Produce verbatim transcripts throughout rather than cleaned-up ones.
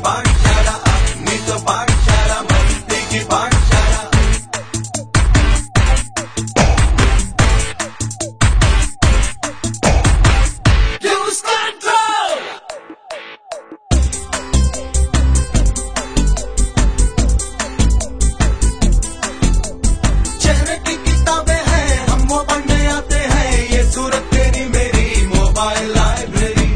पाठशाला अपनी तो पाठशाला मस्ती की पाठशाला Lose control चेहरे की किताबें हैं हम वो पढ़ने आते हैं ये सूरत तेरी मेरी मोबाइल लाइब्रेरी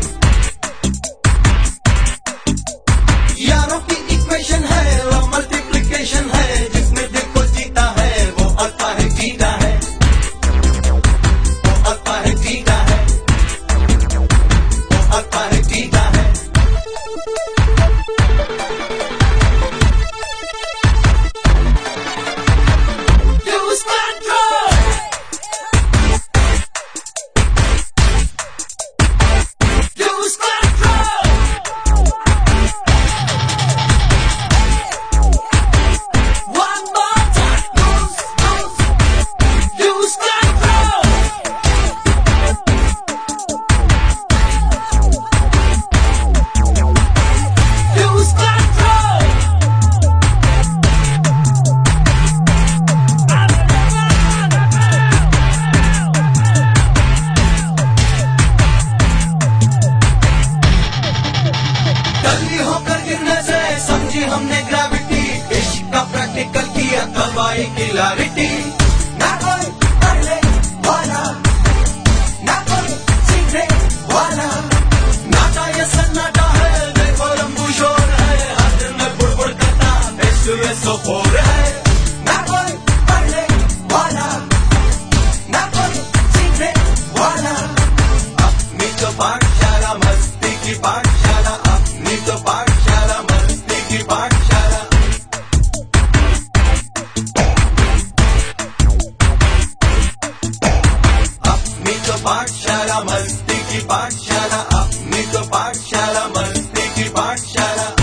यारों की इक्वेशन है वो मल्टीप्लिकेशन है जिसमें देखो जीता है वो आता है जीता है वो आता है जीता है वो आता है जीता है Lose control Lose control One more time Lose, lose Lose control Lose control जल्दी होकर गिरने से समझी हमने ग्रेविटी इश्क का प्रैक्टिकल किया दवाई की क्लैरिटी ना कोई पढ़ने वाला ना कोई सीखने वाला नाटा ये सन्नाटा है देखो लंबू शोर है हर दिन में बुड़बुड़ करता बेसु ये सोफोर है ना कोई पढ़ने वाला ना कोई सीखने वाला अपनी तो पाठशाला मस्ती की पाठशाला अपनी तो पाठशाला मस्ती की पाठशाला अपनी तो पाठशाला मस्ती की पाठशाला अपनी तो पाठशाला मस्ती की पाठशाला